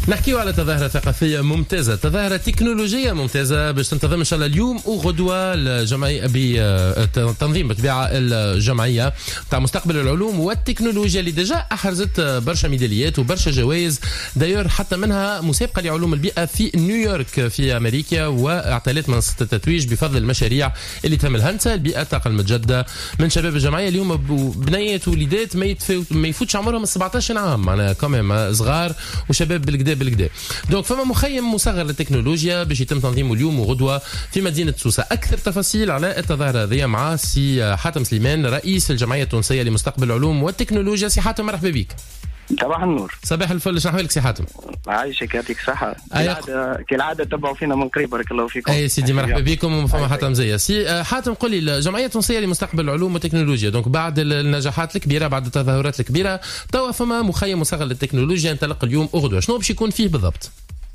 نحكيو على تظاهرة ثقافية ممتازة، تظاهرة تكنولوجية ممتازة باش تنتظم إن شاء الله اليوم وغدوة الجمعية بتنظيم بطبيعة الجمعية تاع مستقبل العلوم والتكنولوجيا اللي ديجا أحرزت برشا ميداليات وبرشا جوائز، داير حتى منها مسابقة لعلوم البيئة في نيويورك في أمريكا، واعتلت منصة التتويج بفضل المشاريع اللي تم الهندسة البيئة الطاقة المتجددة من شباب الجمعية. اليوم بنيات وليدات ما يفوتش عمرهم 17 عام، معناها كمان صغار وشباب بالكدا. دونك فما مخيم مصغر للتكنولوجيا باش يتم تنظيمه اليوم وغدوة في مدينة سوسة. أكثر تفاصيل على التظاهرة هذه مع سي حاتم سليمان رئيس الجمعية التونسية لمستقبل العلوم والتكنولوجيا. سي حاتم مرحبا بك. صباح النور. صباح الفل، شنو أحوالك سي حاتم؟ عايشك يعطيك الصحة. كالعادة تبعوا فينا من قريب بارك الله فيكم. أي سيدي مرحبا بكم وفما حاتم زي سي حاتم. قل لي الجمعية التونسية لمستقبل العلوم والتكنولوجيا، دونك بعد النجاحات الكبيرة بعد التظاهرات الكبيرة توا فما مخيم مصغر للتكنولوجيا ينطلق اليوم وغدوة، شنو باش يكون فيه بالضبط؟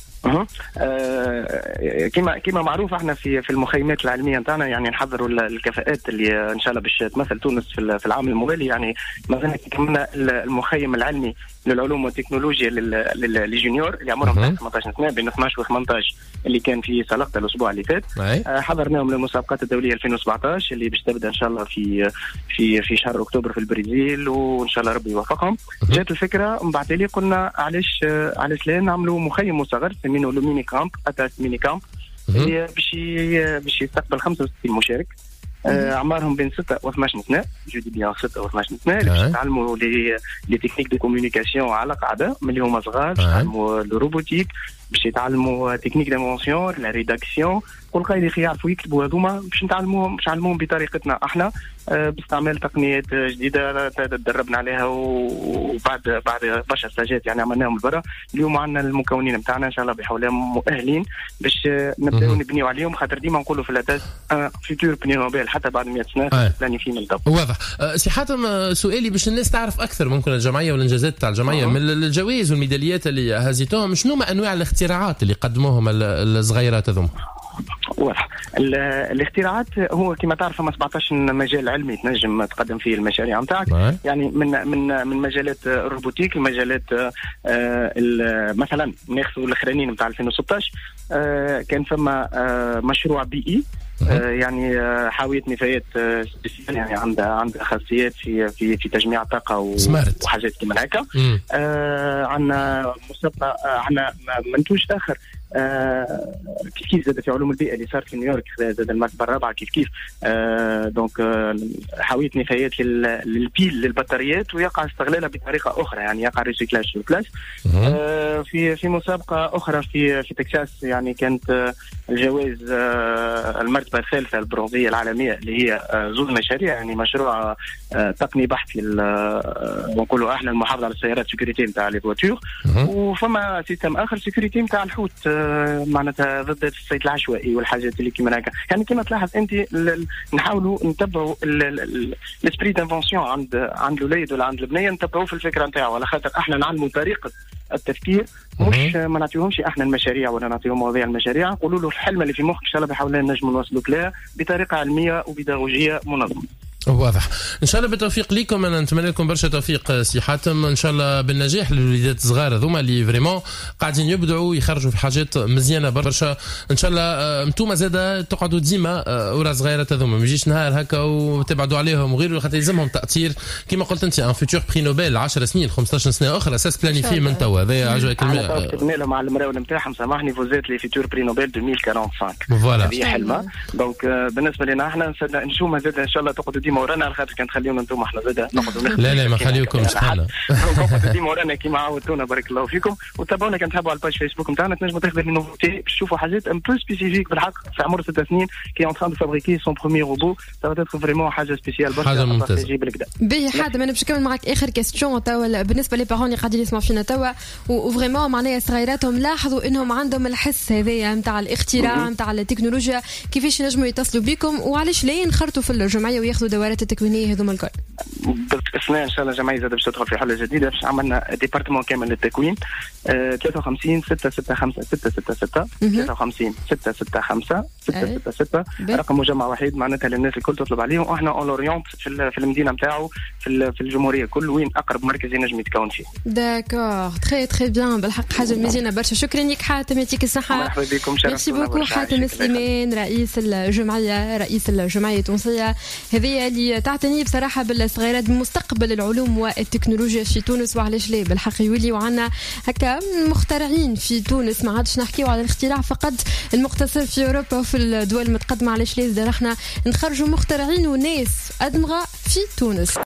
كما معروف احنا في المخيمات العلميه نتاعنا يعني نحضروا الكفاءات اللي ان شاء الله باش تمثل تونس في العام الموالي. يعني مثلا كملنا المخيم العلمي للعلوم والتكنولوجيا للجونيور اللي عمرهم 18 سنه بين 12 و 18 اللي كان في سلقة الاسبوع اللي فات. حضرناهم للمسابقات الدوليه 2017 اللي باش تبدا ان شاء الله في شهر اكتوبر في البرازيل، وان شاء الله ربي يوفقهم. جات الفكره من بعد اللي قلنا علاش لا نعملوا مخيم مصغر سمينه لوميني كامب اتاس ميني كامب اللي باش يستقبل 65 مشارك اعمارهم بين 6 و 12 سنه. جودي بيان 6 و 12 سنه اللي باش يتعلموا لي تكنيك دو كومونيكاسيون على قاعده من اللي هما صغار، باش يتعلموا الروبوتيك، باش يتعلموا تكنيك دانفونسيون لا ريداكسيون، كل قايد يعرفوا يكتبوا هذوما باش نعلموهم بطريقتنا احنا باستعمال تقنيات جديده تدربنا عليها. وبعد برشا ستاجات يعني عملناهم برا. اليوم عندنا المكونين نتاعنا ان شاء الله بحول الله مؤهلين باش نبداو نبنيو عليهم، خاطر ديما نقولوا في الاتاس فيتور بني نوبل حتى بعد 100 سنه لاني في من الضبط. واضح. سي حاتم سؤالي باش الناس تعرف اكثر ممكن الجمعيه والانجازات تاع الجمعيه من الجوائز والميداليات اللي هزيتوهم، شنو ما انواع الاختراعات اللي قدموهم الصغيرات هذوما؟ واضح. الاختراعات هو كما تعرف 17 مجال علمي تنجم تقدم فيه المشاريع نتاعك. يعني من مجالات الروبوتيك، المجالات مثلا ناخذوا الاخرانيين نتاع 2016 كان فما مشروع بيئي يعني حاوية نفايات سبيسيال، يعني عندها خاصيات في تجميع الطاقة وحاجات كما هكا. عندنا مسابقة، عندنا منتوج آخر كيف زاد في علوم البيئة اللي صار في نيويورك زاد المرتبة الرابعة كيف دونك حاوية نفايات للبيل للبطاريات ويقع استغلالها بطريقة أخرى، يعني يقع ريسيكلاج في البلاس. في مسابقة أخرى في تكساس يعني كانت الجوائز المرتبة الثالثة البرونزية العالمية اللي هي زوج مشاريع، يعني مشروع تقني بحثي ونقولوا احنا المحافظة على السيارات سيكوريتي نتاع لي فواتور، وفما سيستم آخر سيكوريتي نتاع الحوت معناتها ضد الصيد العشوائي والحاجات اللي كما هكا. يعني كما تلاحظ انت نحاولوا نتبعوا الاسبري دانفونسيون عند الوليد ولا عند البنيه، نتبعوا في الفكره نتاعو، على خاطر احنا نعلموا طريقه التفكير، مش ما نعطيهمش احنا المشاريع ولا نعطيهم مواضيع المشاريع، نقولوا له الحلم اللي في مخك ان شاء الله بحاول نجموا نوصلوك لها بطريقه علميه وبيداغوجيه منظمه. واضح. ان شاء الله بالتوفيق ليكم، انا نتمنى لكم برشا توفيق سي حاتم، ان شاء الله بالنجاح للوليدات الصغار هذوما اللي فريمون قاعدين يبدعوا يخرجوا في حاجات مزيانه برشا. ان شاء الله انتم زاده تقعدوا ديما ورا صغيرات هذوما، ما يجيش نهار هكا وتبعدوا عليهم وغيره، خاطر يلزمهم تاثير كما قلت انت ان فيتور بري نوبل 10 سنين 15 سنه اخرى اساس بلانيفي من توا. هذا عجبك كتبنا لهم على المراول نتاعهم سامحني فوزات لي فيتور بري نوبل 2045 فوالا هذه حلمه. دونك بالنسبه لنا احنا نشوفوا زاده ان شاء الله تقعدوا ديما ورانا، على خاطر كان تخليونا انتم احنا زاده نقعدوا نخدموا. لا ما خليوكمش حنا نقعدوا ديما ورانا كيما عودتونا بارك الله فيكم. وتابعونا كان تحبوا على الباج فيسبوك نتاعنا تنجموا تاخذوا لي نوفوتي باش تشوفوا حاجات ان بو سبيسيفيك بالحق في عمر 6 سنين كي اون تران دو فابريكي سون بروميير روبو، سا فا فريمون حاجه سبيسيال برشا، حاجه ممتازه باهي. حاضر انا باش نكمل معك اخر كيستيون توا بالنسبه لي بارون اللي قاعدين يسمعوا فينا توا وفريمون معناها صغيراتهم لاحظوا انهم عندهم الحس هذايا نتاع الاختراع نتاع التكنولوجيا، كيفاش ينجموا يتصلوا بكم وعلاش لا ينخرطوا في الجمعيه وياخذوا الدورات التكوينيه هذوما الكل؟ باستثناء ان شاء الله جمعيه زاد باش تدخل في حله جديده، باش عملنا ديبارتمون كامل للتكوين. 53 665 666 53 665 666 رقم مجمع وحيد معناتها للناس الكل تطلب عليهم، واحنا اون لوريونت في المدينه نتاعو في الجمهوريه الكل وين اقرب مركز ينجم يتكون فيه. داكور تري تري بيان، بالحق حاجه مزيانه برشا. شكرا لك حاتم، يعطيك الصحه. مرحبا بكم، ميرسي بوكو حاتم سليمان رئيس الجمعيه التونسيه هذه اللي تعتني بصراحه بالصغيرات بمستقبل العلوم والتكنولوجيا في تونس. وعلاش لا بالحق يولي وعنا هكا مخترعين في تونس، ما عادش نحكيو على الاختراع فقط المقتصر في اوروبا وفي الدول المتقدمه. علاش لا احنا نخرجوا مخترعين وناس ادمغه في تونس.